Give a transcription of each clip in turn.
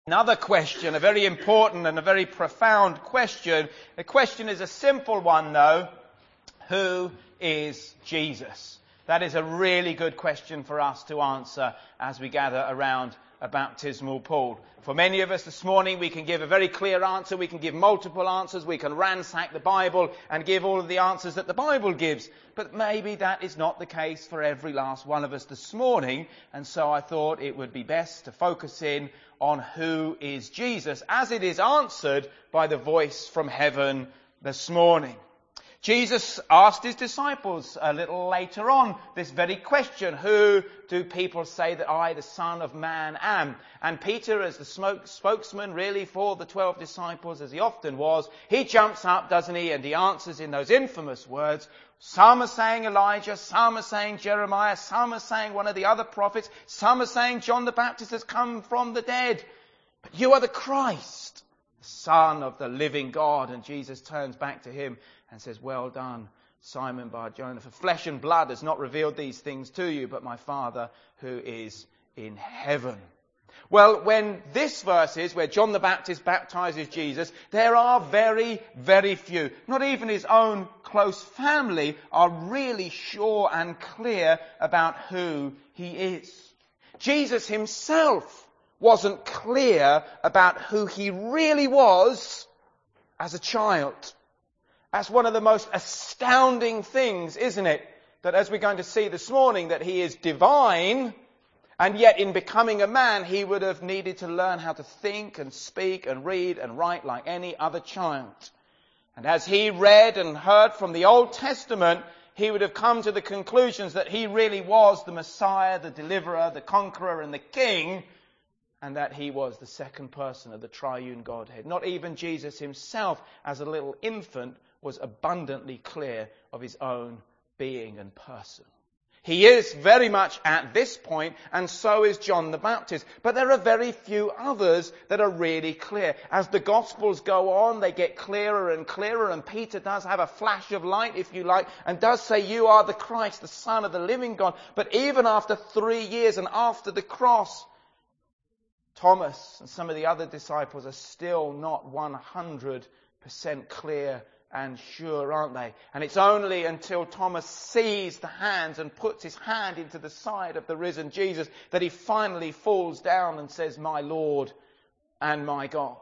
Another question, a very important and a very profound question. The question is a simple one though. Who is Jesus? That is a really good question for us to answer as we gather around a baptismal pool. For many of us this morning, we can give a very clear answer. We can give multiple answers. We can ransack the Bible and give all of the answers that the Bible gives. But maybe that is not the case for every last one of us this morning. And so I thought it would be best to focus in on who is Jesus, as it is answered by the voice from heaven this morning. Jesus asked his disciples a little later on this very question: who do people say that I, the Son of Man, am? And Peter, as the spokesman really for the 12 disciples, as he often was, he jumps up, doesn't he, and he answers in those infamous words. Some are saying Elijah, some are saying Jeremiah, some are saying one of the other prophets, some are saying John the Baptist has come from the dead. But you are the Christ, the Son of the living God. And Jesus turns back to him and says, well done, Simon Bar-Jonah. For flesh and blood has not revealed these things to you, but my Father who is in heaven. Well, when this verse is where John the Baptist baptizes Jesus, there are very, very few, not even his own close family, are really sure and clear about who he is. Jesus himself wasn't clear about who he really was as a child. That's one of the most astounding things, isn't it? That as we're going to see this morning, that he is divine, and yet in becoming a man, he would have needed to learn how to think and speak and read and write like any other child. And as he read and heard from the Old Testament, he would have come to the conclusions that he really was the Messiah, the deliverer, the conqueror and the king, and that he was the second person of the triune Godhead. Not even Jesus himself, as a little infant, was abundantly clear of his own being and person. He is very much at this point, and so is John the Baptist. But there are very few others that are really clear. As the Gospels go on, they get clearer and clearer, and Peter does have a flash of light, if you like, and does say, you are the Christ, the Son of the living God. But even after 3 years and after the cross, Thomas and some of the other disciples are still not 100% clear and sure, aren't they? And it's only until Thomas sees the hands and puts his hand into the side of the risen Jesus that he finally falls down and says, my Lord and my God.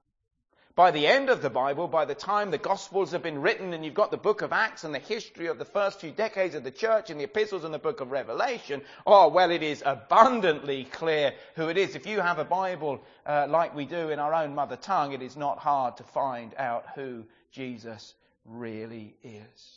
By the end of the Bible, by the time the Gospels have been written and you've got the book of Acts and the history of the first few decades of the church and the epistles and the book of Revelation, it is abundantly clear who it is. If you have a Bible like we do in our own mother tongue, it is not hard to find out who Jesus really is.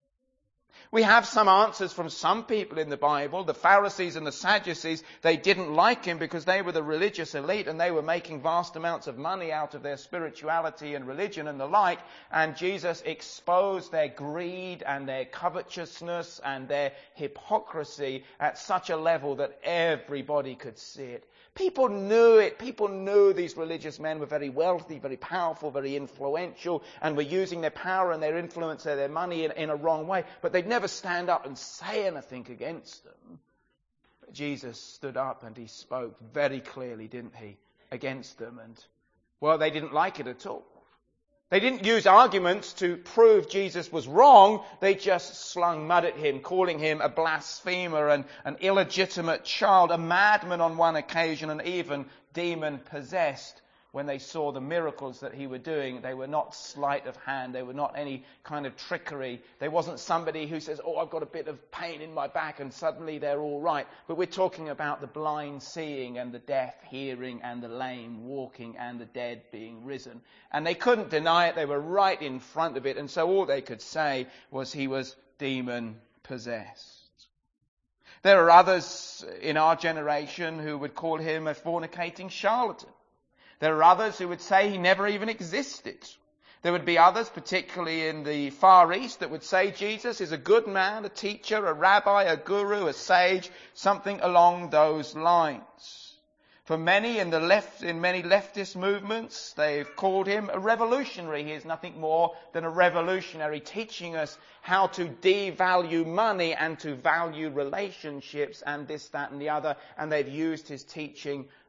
We have some answers from some people in the Bible. The Pharisees and the Sadducees, they didn't like him because they were the religious elite and they were making vast amounts of money out of their spirituality and religion and the like. And Jesus exposed their greed and their covetousness and their hypocrisy at such a level that everybody could see it. People knew it. People knew these religious men were very wealthy, very powerful, very influential, and were using their power and their influence and their money in a wrong way. But they'd never stand up and say anything against them. But Jesus stood up and he spoke very clearly, didn't he, against them. And, they didn't like it at all. They didn't use arguments to prove Jesus was wrong. They just slung mud at him, calling him a blasphemer and an illegitimate child, a madman on one occasion, and even demon-possessed. When they saw the miracles that he was doing, they were not sleight of hand. They were not any kind of trickery. They wasn't somebody who says, I've got a bit of pain in my back and suddenly they're all right. But we're talking about the blind seeing and the deaf hearing and the lame walking and the dead being risen. And they couldn't deny it. They were right in front of it. And so all they could say was he was demon-possessed. There are others in our generation who would call him a fornicating charlatan. There are others who would say he never even existed. There would be others, particularly in the Far East, that would say Jesus is a good man, a teacher, a rabbi, a guru, a sage, something along those lines. For many in many leftist movements, they've called him a revolutionary. He is nothing more than a revolutionary, teaching us how to devalue money and to value relationships and this, that and the other. And they've used his teaching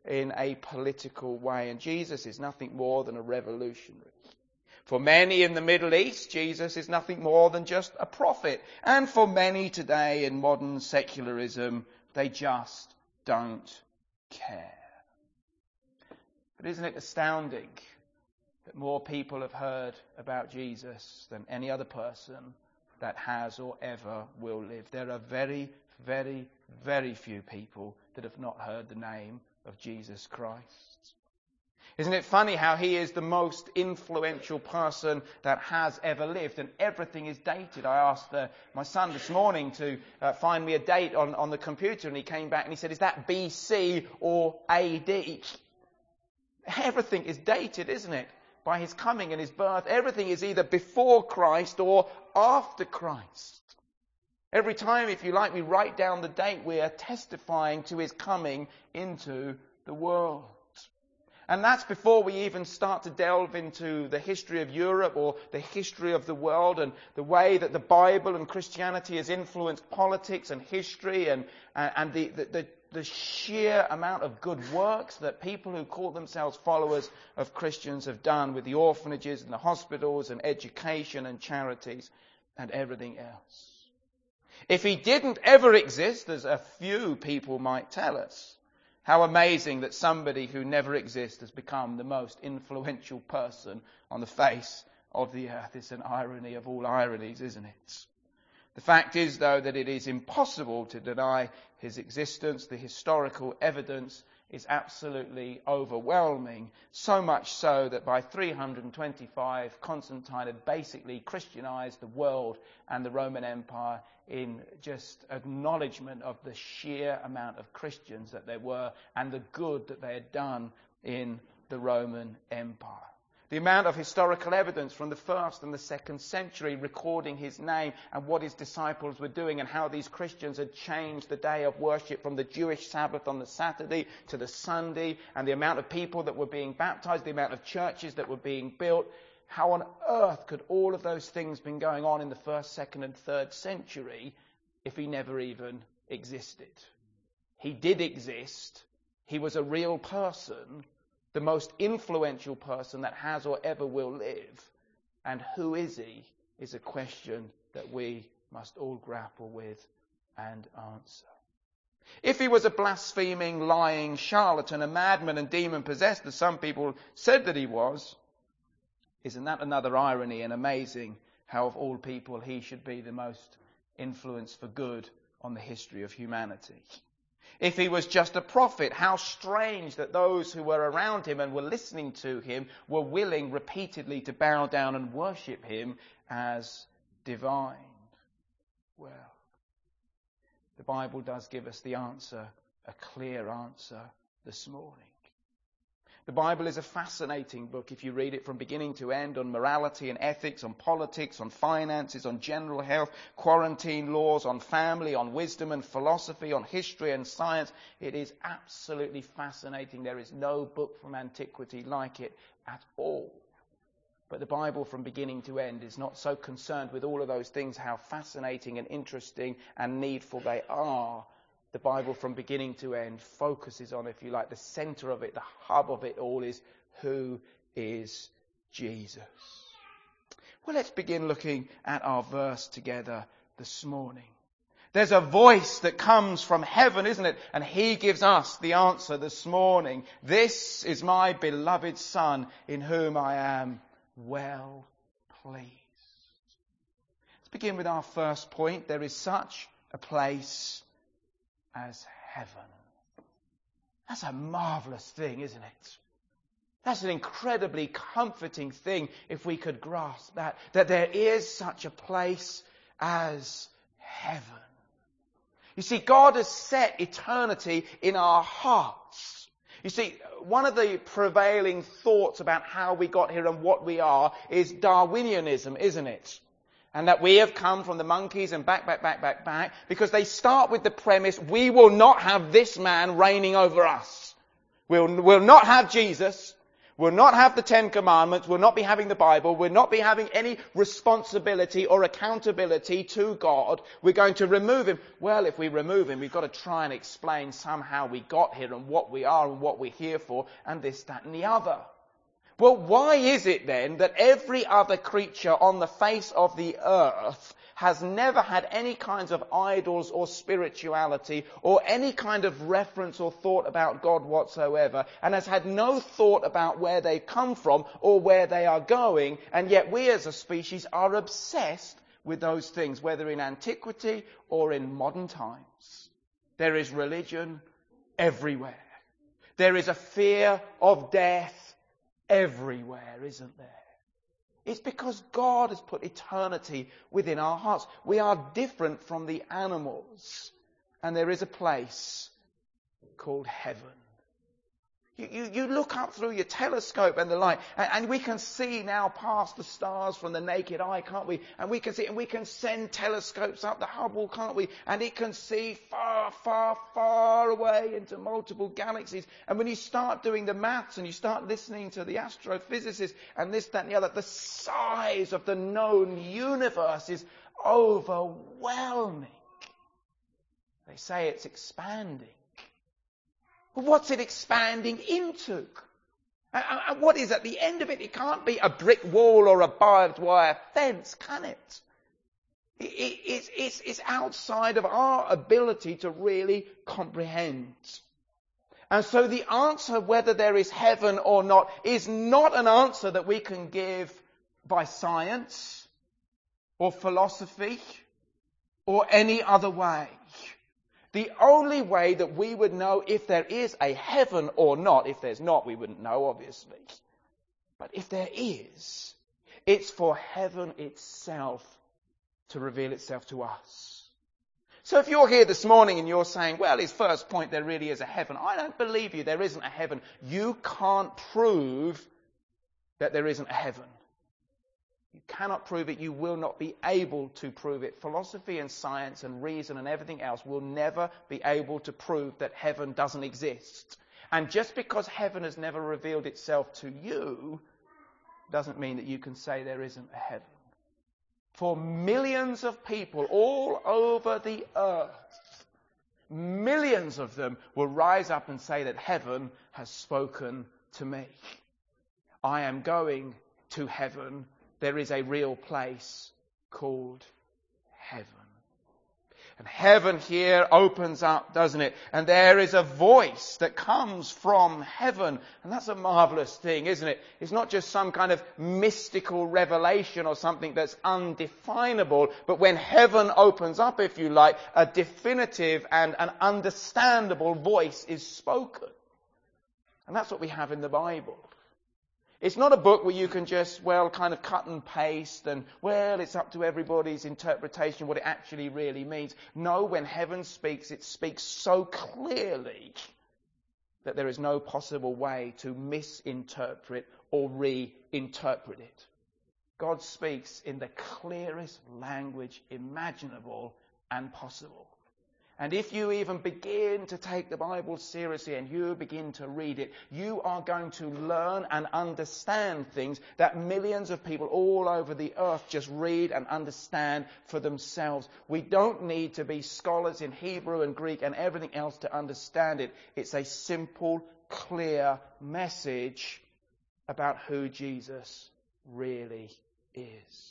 in a political way. And Jesus is nothing more than a revolutionary. For many in the Middle East, Jesus is nothing more than just a prophet. And for many today in modern secularism, they just don't care. But isn't it astounding that more people have heard about Jesus than any other person that has or ever will live? There are very, very, very few people that have not heard the name of Jesus Christ. Isn't it funny how he is the most influential person that has ever lived, and everything is dated? I asked my son this morning to find me a date on the computer, and he came back and he said, is that BC or AD? Everything is dated, isn't it? By his coming and his birth. Everything is either before Christ or after Christ. Every time, if you like, we write down the date, we are testifying to his coming into the world. And that's before we even start to delve into the history of Europe or the history of the world and the way that the Bible and Christianity has influenced politics and history and the sheer amount of good works that people who call themselves followers of Christians have done with the orphanages and the hospitals and education and charities and everything else. If he didn't ever exist, as a few people might tell us, how amazing that somebody who never exists has become the most influential person on the face of the earth. It's an irony of all ironies, isn't it? The fact is, though, that it is impossible to deny his existence. The historical evidence is absolutely overwhelming, so much so that by 325, Constantine had basically Christianized the world and the Roman Empire in just acknowledgement of the sheer amount of Christians that there were and the good that they had done in the Roman Empire. The amount of historical evidence from the 1st and the 2nd century recording his name and what his disciples were doing and how these Christians had changed the day of worship from the Jewish Sabbath on the Saturday to the Sunday, and the amount of people that were being baptized, the amount of churches that were being built. How on earth could all of those things been going on in the 1st, 2nd and 3rd century if he never even existed? He did exist. He was a real person, the most influential person that has or ever will live. And who is he is a question that we must all grapple with and answer. If he was a blaspheming, lying charlatan, a madman and demon-possessed, as some people said that he was, isn't that another irony and amazing how of all people he should be the most influence for good on the history of humanity? If he was just a prophet, how strange that those who were around him and were listening to him were willing repeatedly to bow down and worship him as divine. Well, the Bible does give us the answer, a clear answer this morning. The Bible is a fascinating book if you read it from beginning to end, on morality and ethics, on politics, on finances, on general health, quarantine laws, on family, on wisdom and philosophy, on history and science. It is absolutely fascinating. There is no book from antiquity like it at all. But the Bible from beginning to end is not so concerned with all of those things, how fascinating and interesting and needful they are. The Bible from beginning to end focuses on, if you like, the center of it, the hub of it all is, who is Jesus? Well, let's begin looking at our verse together this morning. There's a voice that comes from heaven, isn't it? And he gives us the answer this morning. This is my beloved Son, in whom I am well pleased. Let's begin with our first point. There is such a place as heaven. That's a marvelous thing, isn't it? That's an incredibly comforting thing if we could grasp that there is such a place as heaven. You see, God has set eternity in our hearts. You see, one of the prevailing thoughts about how we got here and what we are is Darwinianism, isn't it? And that we have come from the monkeys and back, because they start with the premise, we will not have this man reigning over us. We'll not have Jesus. We'll not have the Ten Commandments. We'll not be having the Bible. We'll not be having any responsibility or accountability to God. We're going to remove him. Well, if we remove him, we've got to try and explain somehow we got here and what we are and what we're here for and this, that and the other. Well, why is it then that every other creature on the face of the earth has never had any kinds of idols or spirituality or any kind of reference or thought about God whatsoever, and has had no thought about where they come from or where they are going, and yet we as a species are obsessed with those things, whether in antiquity or in modern times? There is religion everywhere. There is a fear of death everywhere, isn't there? It's because God has put eternity within our hearts. We are different from the animals. And there is a place called heaven. You look up through your telescope and the light, and we can see now past the stars from the naked eye, can't we? And we can see, and we can send telescopes up the Hubble, can't we? And it can see far, far, far away into multiple galaxies. And when you start doing the maths and you start listening to the astrophysicists and this, that and the other, the size of the known universe is overwhelming. They say it's expanding. But what's it expanding into? And what is at the end of it? It can't be a brick wall or a barbed wire fence, can it? It's outside of our ability to really comprehend. And so the answer whether there is heaven or not is not an answer that we can give by science or philosophy or any other way. The only way that we would know if there is a heaven or not, if there's not, we wouldn't know, obviously. But if there is, it's for heaven itself to reveal itself to us. So if you're here this morning and you're saying, well, his first point, there really is a heaven. I don't believe you. There isn't a heaven. You can't prove that there isn't a heaven. You cannot prove it. You will not be able to prove it. Philosophy and science and reason and everything else will never be able to prove that heaven doesn't exist. And just because heaven has never revealed itself to you doesn't mean that you can say there isn't a heaven. For millions of people all over the earth, millions of them will rise up and say that heaven has spoken to me. I am going to heaven. There is a real place called heaven. And heaven here opens up, doesn't it? And there is a voice that comes from heaven. And that's a marvelous thing, isn't it? It's not just some kind of mystical revelation or something that's undefinable. But when heaven opens up, if you like, a definitive and an understandable voice is spoken. And that's what we have in the Bible. It's not a book where you can just, kind of cut and paste and, it's up to everybody's interpretation what it actually really means. No, when heaven speaks, it speaks so clearly that there is no possible way to misinterpret or reinterpret it. God speaks in the clearest language imaginable and possible. And if you even begin to take the Bible seriously and you begin to read it, you are going to learn and understand things that millions of people all over the earth just read and understand for themselves. We don't need to be scholars in Hebrew and Greek and everything else to understand it. It's a simple, clear message about who Jesus really is.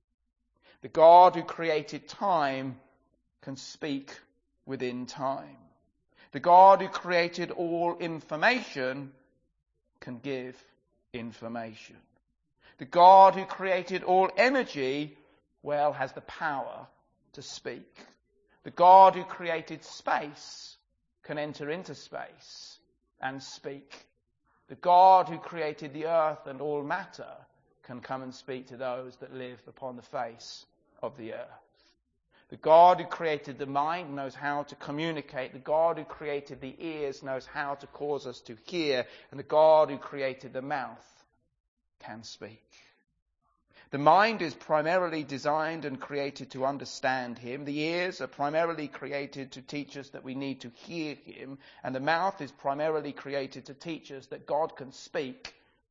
The God who created time can speak within time. The God who created all information can give information. The God who created all energy, has the power to speak. The God who created space can enter into space and speak. The God who created the earth and all matter can come and speak to those that live upon the face of the earth. The God who created the mind knows how to communicate. The God who created the ears knows how to cause us to hear. And the God who created the mouth can speak. The mind is primarily designed and created to understand him. The ears are primarily created to teach us that we need to hear him. And the mouth is primarily created to teach us that God can speak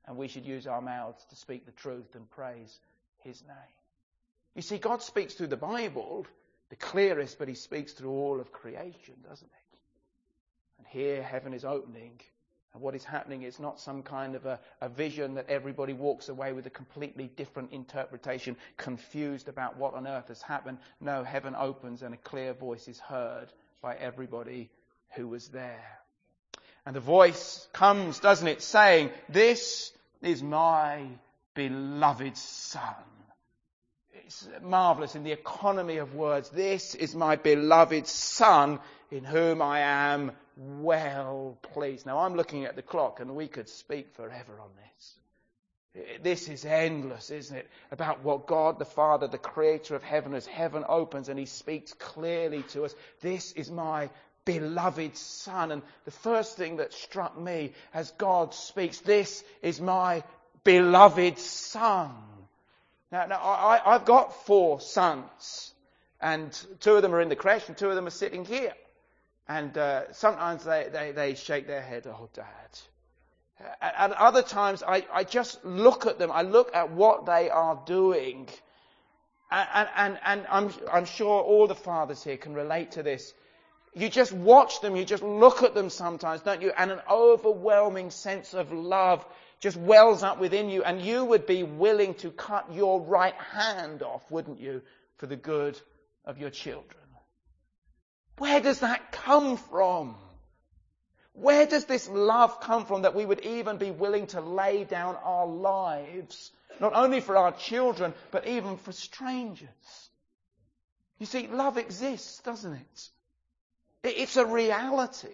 And we should use our mouths to speak the truth and praise his name. You see, God speaks through the Bible, the clearest, but he speaks through all of creation, doesn't he? And here heaven is opening. And what is happening is not some kind of a vision that everybody walks away with a completely different interpretation, confused about what on earth has happened. No, heaven opens and a clear voice is heard by everybody who was there. And the voice comes, doesn't it, saying, "This is my beloved Son." It's marvellous in the economy of words. This is my beloved Son in whom I am well pleased. Now I'm looking at the clock and we could speak forever on this. This is endless, isn't it? About what God the Father, the creator of heaven, as heaven opens and he speaks clearly to us. This is my beloved Son. And the first thing that struck me as God speaks, this is my beloved Son. Now I've got 4 sons, and 2 of them are in the creche and 2 of them are sitting here. And sometimes they shake their head, "Oh, Dad." At other times I just look at them, I look at what they are doing. And I'm sure all the fathers here can relate to this. You just watch them, you just look at them sometimes, don't you? And an overwhelming sense of love just wells up within you, and you would be willing to cut your right hand off, wouldn't you, for the good of your children? Where does that come from? Where does this love come from that we would even be willing to lay down our lives, not only for our children, but even for strangers? You see, love exists, doesn't it? It's a reality.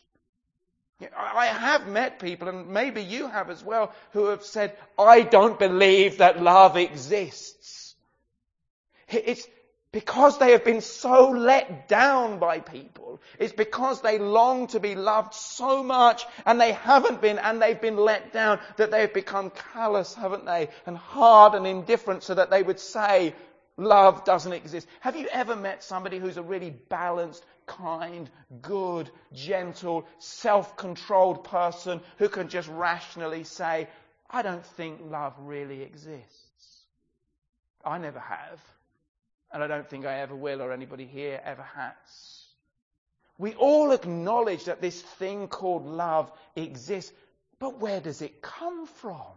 I have met people, and maybe you have as well, who have said, "I don't believe that love exists." It's because they have been so let down by people. It's because they long to be loved so much, and they haven't been, and they've been let down, that they've become callous, haven't they? And hard and indifferent, so that they would say, love doesn't exist. Have you ever met somebody who's a really balanced, kind, good, gentle, self-controlled person who can just rationally say, "I don't think love really exists"? I never have. And I don't think I ever will, or anybody here ever has. We all acknowledge that this thing called love exists, but where does it come from?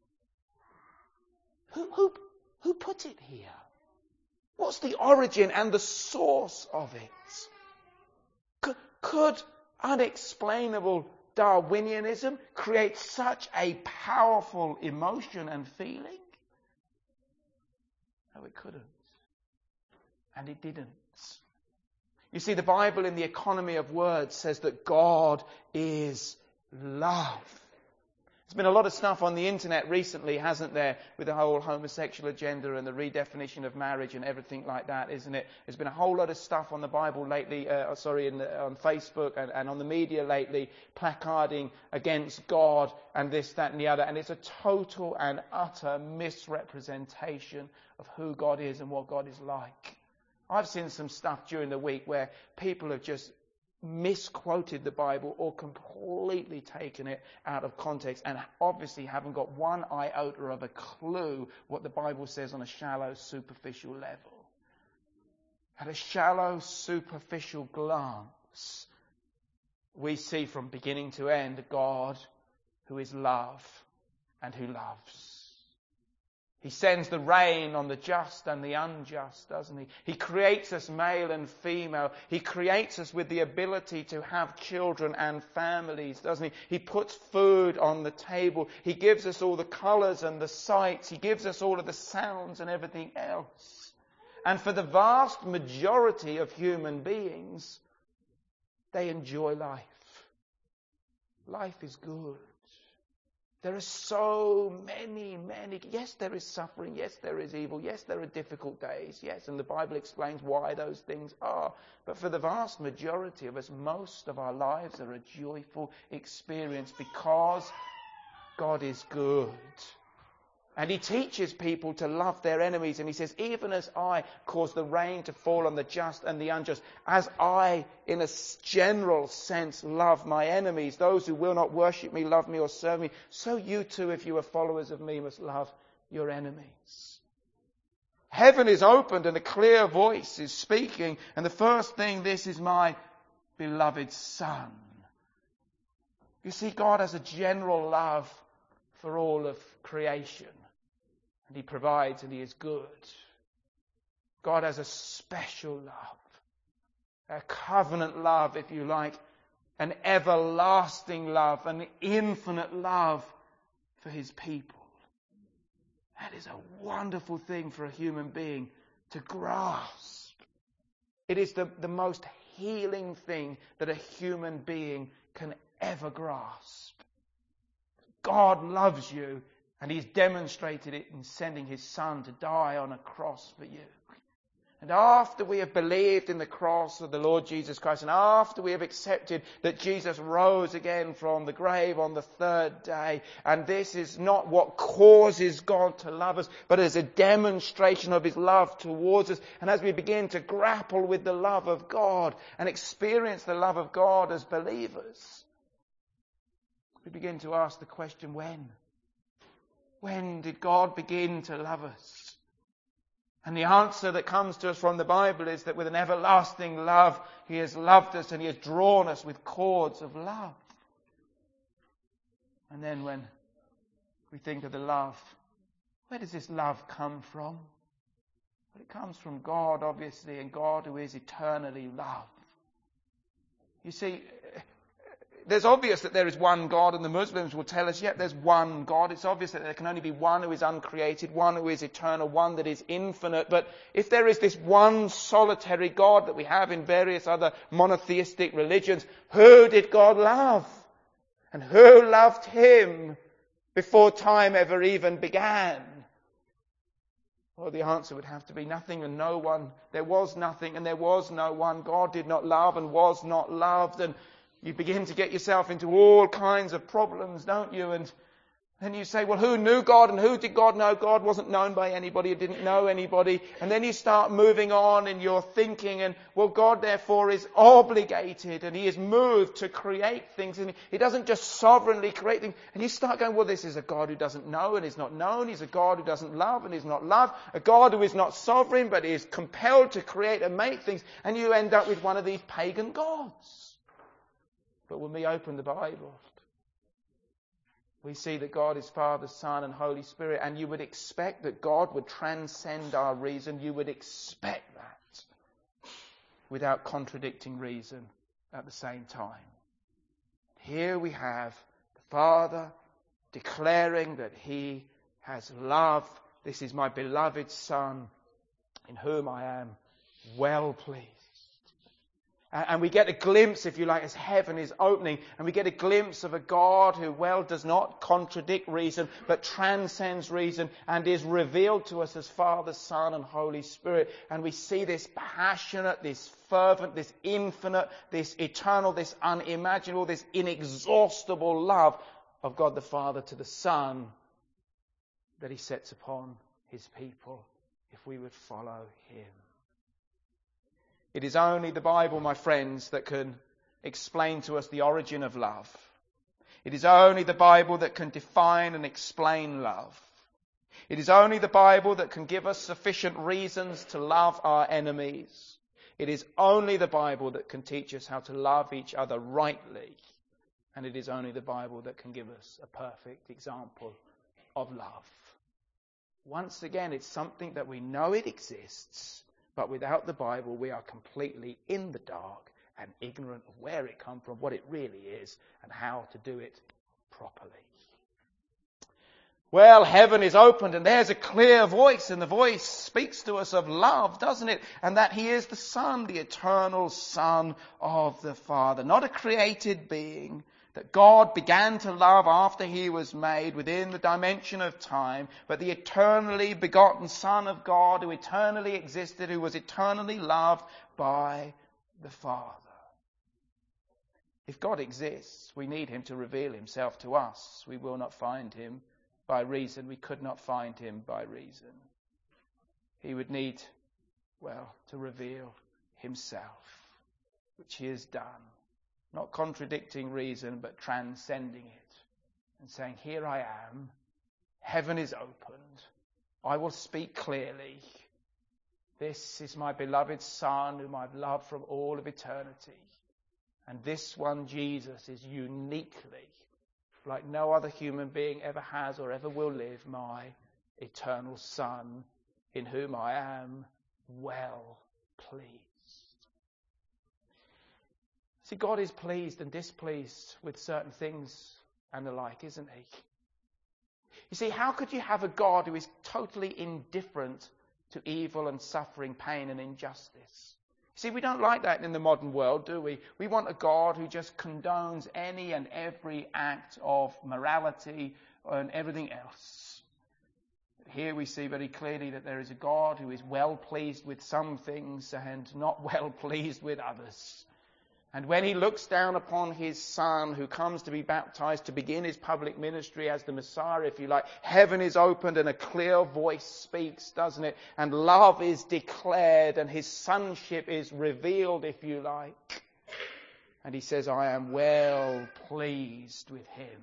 Who put it here? What's the origin and the source of it? Could unexplainable Darwinianism create such a powerful emotion and feeling? No, it couldn't. And it didn't. You see, the Bible in the economy of words says that God is love. There's been a lot of stuff on the internet recently, hasn't there, with the whole homosexual agenda and the redefinition of marriage and everything like that, isn't it? There's been a whole lot of stuff on the Bible lately, on Facebook and on the media lately, placarding against God and this, that and the other. And it's a total and utter misrepresentation of who God is and what God is like. I've seen some stuff during the week where people have just misquoted the Bible or completely taken it out of context and obviously haven't got one iota of a clue what the Bible says on a shallow, superficial level. At a shallow, superficial glance, we see from beginning to end God who is love and who loves. He sends the rain on the just and the unjust, doesn't he? He creates us male and female. He creates us with the ability to have children and families, doesn't he? He puts food on the table. He gives us all the colours and the sights. He gives us all of the sounds and everything else. And for the vast majority of human beings, they enjoy life. Life is good. There are so many. Yes, there is suffering. Yes, there is evil. Yes, there are difficult days. Yes, and the Bible explains why those things are. But for the vast majority of us, most of our lives are a joyful experience because God is good. And he teaches people to love their enemies. And he says, even as I cause the rain to fall on the just and the unjust, as I, in a general sense, love my enemies, those who will not worship me, love me or serve me, so you too, if you are followers of me, must love your enemies. Heaven is opened and a clear voice is speaking. And the first thing, this is my beloved Son. You see, God has a general love for all of creation. And he provides and he is good. God has a special love, a covenant love, if you like, an everlasting love, an infinite love for his people. That is a wonderful thing for a human being to grasp. It is the most healing thing that a human being can ever grasp. God loves you. And he's demonstrated it in sending his Son to die on a cross for you. And after we have believed in the cross of the Lord Jesus Christ, and after we have accepted that Jesus rose again from the grave on the third day, and this is not what causes God to love us, but as a demonstration of his love towards us, and as we begin to grapple with the love of God and experience the love of God as believers, we begin to ask the question, when? When did God begin to love us? And the answer that comes to us from the Bible is that with an everlasting love, he has loved us and he has drawn us with cords of love. And then when we think of the love, where does this love come from? Well, it comes from God, obviously, and God who is eternally love. You see, there's obvious that there is one God, and the Muslims will tell us, yep, there's one God. It's obvious that there can only be one who is uncreated, one who is eternal, one that is infinite. But if there is this one solitary God that we have in various other monotheistic religions, who did God love? And who loved him before time ever even began? Well, the answer would have to be nothing and no one. There was nothing and there was no one. God did not love and was not loved. And you begin to get yourself into all kinds of problems, don't you? And then you say, well, who knew God and who did God know? God wasn't known by anybody, he didn't know anybody. And then you start moving on in your thinking and, well, God therefore is obligated and he is moved to create things. And he doesn't just sovereignly create things. And you start going, well, this is a God who doesn't know and is not known. He's a God who doesn't love and is not loved. A God who is not sovereign but is compelled to create and make things. And you end up with one of these pagan gods. But when we open the Bible, we see that God is Father, Son, and Holy Spirit, and you would expect that God would transcend our reason. You would expect that without contradicting reason at the same time. Here we have the Father declaring that he has love. This is my beloved Son, in whom I am well pleased. And we get a glimpse, if you like, as heaven is opening, and we get a glimpse of a God who, well, does not contradict reason, but transcends reason, and is revealed to us as Father, Son, and Holy Spirit. And we see this passionate, this fervent, this infinite, this eternal, this unimaginable, this inexhaustible love of God the Father to the Son that he sets upon his people, if we would follow him. It is only the Bible, my friends, that can explain to us the origin of love. It is only the Bible that can define and explain love. It is only the Bible that can give us sufficient reasons to love our enemies. It is only the Bible that can teach us how to love each other rightly. And it is only the Bible that can give us a perfect example of love. Once again, it's something that we know it exists. But without the Bible, we are completely in the dark and ignorant of where it comes from, what it really is, and how to do it properly. Well, heaven is opened and there's a clear voice, and the voice speaks to us of love, doesn't it? And that he is the Son, the eternal Son of the Father, not a created being, that God began to love after he was made within the dimension of time, but the eternally begotten Son of God who eternally existed, who was eternally loved by the Father. If God exists, we need him to reveal himself to us. We will not find him by reason. We could not find him by reason. He would need, to reveal himself, which he has done. Not contradicting reason, but transcending it. And saying, here I am. Heaven is opened. I will speak clearly. This is my beloved Son, whom I've loved from all of eternity. And this one, Jesus, is uniquely, like no other human being ever has or ever will live, my eternal Son, in whom I am well pleased. See, God is pleased and displeased with certain things and the like, isn't he? You see, how could you have a God who is totally indifferent to evil and suffering, pain and injustice? See, we don't like that in the modern world, do we? We want a God who just condones any and every act of morality and everything else. Here we see very clearly that there is a God who is well pleased with some things and not well pleased with others. And when he looks down upon his Son who comes to be baptized to begin his public ministry as the Messiah, if you like, heaven is opened and a clear voice speaks, doesn't it? And love is declared and his sonship is revealed, if you like. And he says, I am well pleased with him.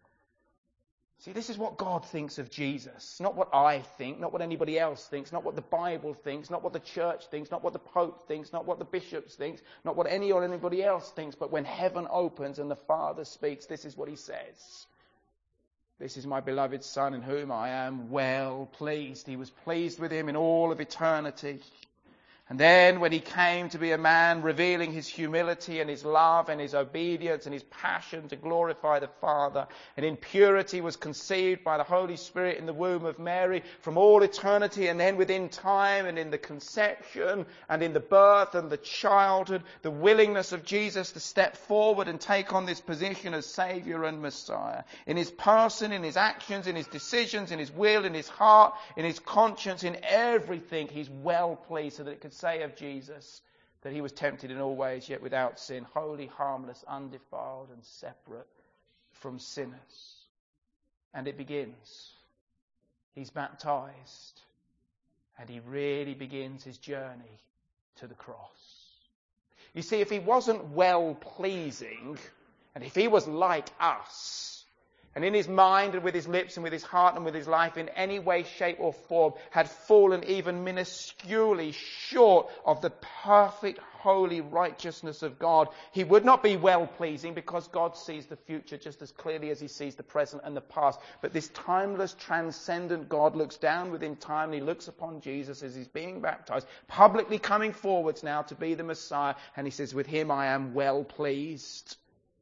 See, this is what God thinks of Jesus. Not what I think, not what anybody else thinks, not what the Bible thinks, not what the church thinks, not what the Pope thinks, not what the bishops thinks, not what any or anybody else thinks. But when heaven opens and the Father speaks, this is what he says. This is my beloved Son in whom I am well pleased. He was pleased with him in all of eternity. And then when he came to be a man, revealing his humility and his love and his obedience and his passion to glorify the Father, and in purity was conceived by the Holy Spirit in the womb of Mary from all eternity, and then within time and in the conception and in the birth and the childhood, the willingness of Jesus to step forward and take on this position as Saviour and Messiah. In his person, in his actions, in his decisions, in his will, in his heart, in his conscience, in everything, he's well pleased, so that it could say of Jesus that he was tempted in all ways, yet without sin, holy, harmless, undefiled, and separate from sinners. And it begins. He's baptized, and he really begins his journey to the cross. You see, if he wasn't well-pleasing, and if he was like us, and in his mind and with his lips and with his heart and with his life in any way, shape or form had fallen even minusculely short of the perfect, holy righteousness of God, he would not be well-pleasing, because God sees the future just as clearly as he sees the present and the past. But this timeless, transcendent God looks down within time, and he looks upon Jesus as he's being baptized, publicly coming forwards now to be the Messiah, and he says, with him I am well pleased.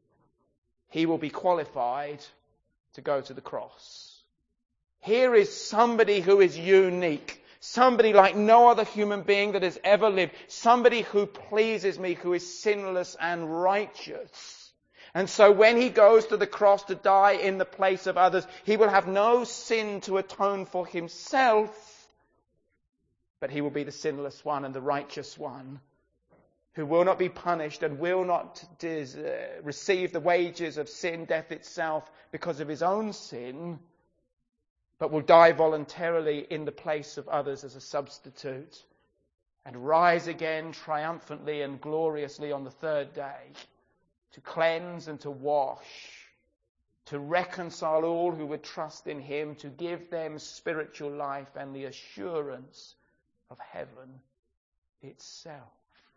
He will be qualified to go to the cross. Here is somebody who is unique. Somebody like no other human being that has ever lived. Somebody who pleases me, who is sinless and righteous. And so when he goes to the cross to die in the place of others, he will have no sin to atone for himself, but he will be the sinless one and the righteous one, who will not be punished and will not receive the wages of sin, death itself, because of his own sin, but will die voluntarily in the place of others as a substitute, and rise again triumphantly and gloriously on the third day, to cleanse and to wash, to reconcile all who would trust in him, to give them spiritual life and the assurance of heaven itself.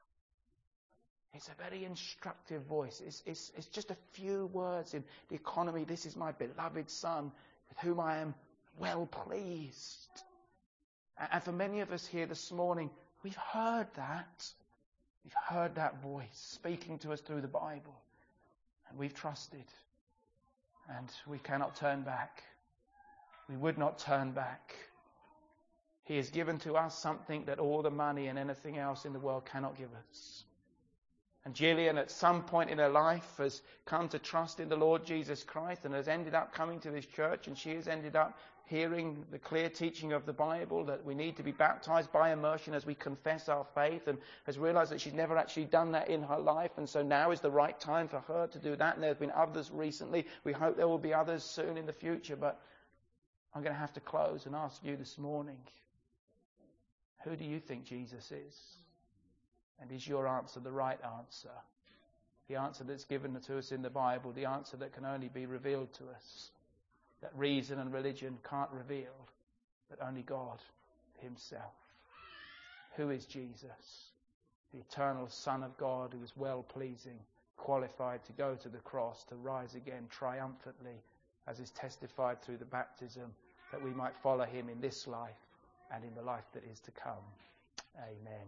It's a very instructive voice. It's just a few words in the economy. This is my beloved Son, with whom I am well pleased. And for many of us here this morning, we've heard that. We've heard that voice speaking to us through the Bible. And we've trusted. And we cannot turn back. We would not turn back. He has given to us something that all the money and anything else in the world cannot give us. And Gillian, at some point in her life, has come to trust in the Lord Jesus Christ and has ended up coming to this church, and she has ended up hearing the clear teaching of the Bible that we need to be baptized by immersion as we confess our faith, and has realized that she's never actually done that in her life, and so now is the right time for her to do that. And there have been others recently. We hope there will be others soon in the future, but I'm going to have to close and ask you this morning, who do you think Jesus is? And is your answer the right answer? The answer that's given to us in the Bible, the answer that can only be revealed to us, that reason and religion can't reveal, but only God himself. Who is Jesus? The eternal Son of God, who is well-pleasing, qualified to go to the cross, to rise again triumphantly, as is testified through the baptism, that we might follow him in this life and in the life that is to come. Amen.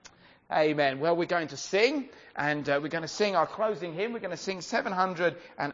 Amen. Well, we're going to sing, and we're going to sing our closing hymn. We're going to sing 700 and